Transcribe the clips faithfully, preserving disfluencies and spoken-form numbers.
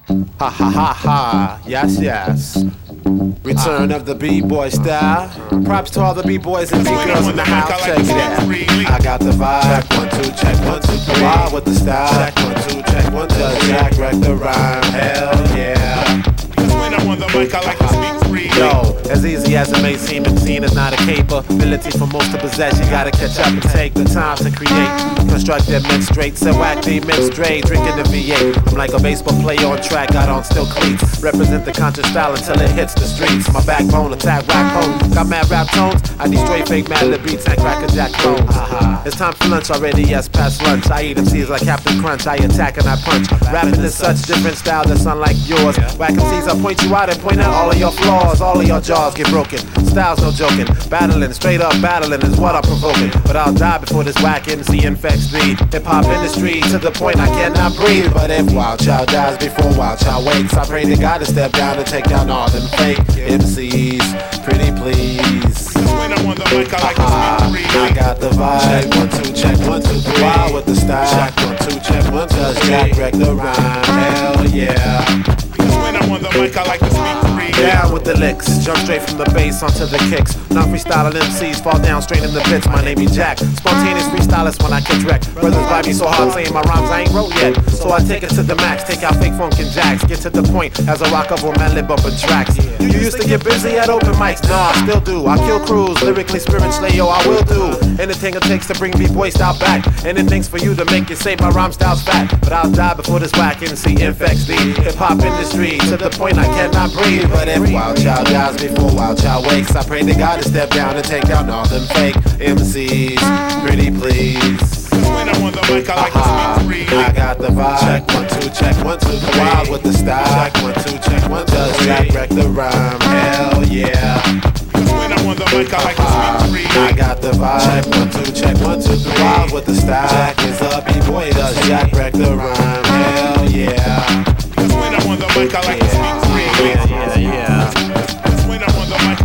Ha ha ha ha, yes yes. Return of the B-boy style. Props to all the B-boys and B-girls in the house. Check it out. I got the vibe. Check one, two, check one, two, three. Wild with the style. Check one, two, check one, two. Does Jack wreck the rhyme? Hell yeah. Cause when I'm on the mic, I like to speak free. Yo, as easy as it may seem, M C is not a capability for most to possess. You gotta catch up and take the time to create. Construct them men straight, so whack the men straight. Drinking the V eight, I'm like a baseball player on track. Got on still cleats. Represent the conscious style until it hits the streets. My backbone, attack rap code. Got mad rap tones. I need straight fake mad lib beats and cracker jack clones. Uh-huh. It's time for lunch already, yes, past lunch. I eat M Cs like Captain Crunch. I attack and I punch. Rapping is such different style that's unlike yours. Whack M Cs, I point you out and point out all of your flaws. All of your jaws get broken. Style's no joking. Battling, straight up battling is what I'm provoking. But I'll die before this whack M C infects the hip-hop industry to the point I cannot breathe. But if Wild Child dies before Wild Child wakes, I pray to God to step down and take down all them fake M Cs. Pretty please. When I'm on the mic, I like to speak free. I got the vibe. Check one, two, check one, two, three. Wild with the style. Check one, two, check one, two. Does Jack wreck the rhyme? Hell yeah. When I'm on the mic, I like to speak free. Down with the licks, jump straight from the bass onto the kicks. Non freestyling M Cs fall down straight in the bits. My name is Jack, spontaneous freestylist when I catch wreck. Brothers vibe me so hard saying my rhymes I ain't wrote yet. So I take it to the max, take out fake funk and jacks. Get to the point as I rock up on my lip bumping tracks. You used to get busy at open mics, nah, I still do. I kill crews, lyrically, spiritually, yo, I will do anything it takes to bring B-boy style back. Anything's for you to make you say my rhyme style's fat. But I'll die before this whack M C infects the hip-hop industry to the point I cannot breathe. But if Wild Child dies before Wild Child wakes, I pray to God to step down and take down all them fake M Cs. Pretty please. When I'm on the mic, I like to speak free. I got the vibe. Check one, two, check one, two, three. Wild with the style. Check one, two, check one, two. Does Jack wreck the rhyme? Hell yeah. When I'm on the mic, I like to speak free. I got the vibe. Check one, two, check one, two, three. Wild with the style. Jack is a B-boy. Does Jack wreck the rhyme? Hell yeah. When I'm on the mic, I like to speak free. Yeah, yeah, yeah. When I'm on the mic.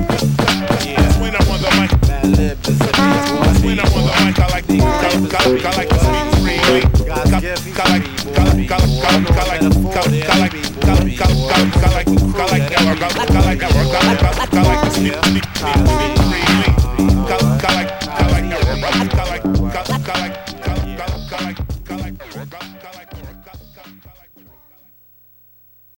Yeah. When I'm on the mic. Mad lib is a B-boy. When I'm on the mic, I like to I like to speak free. I like I like I like I like I like I like I like I like I like I like I like to speak free.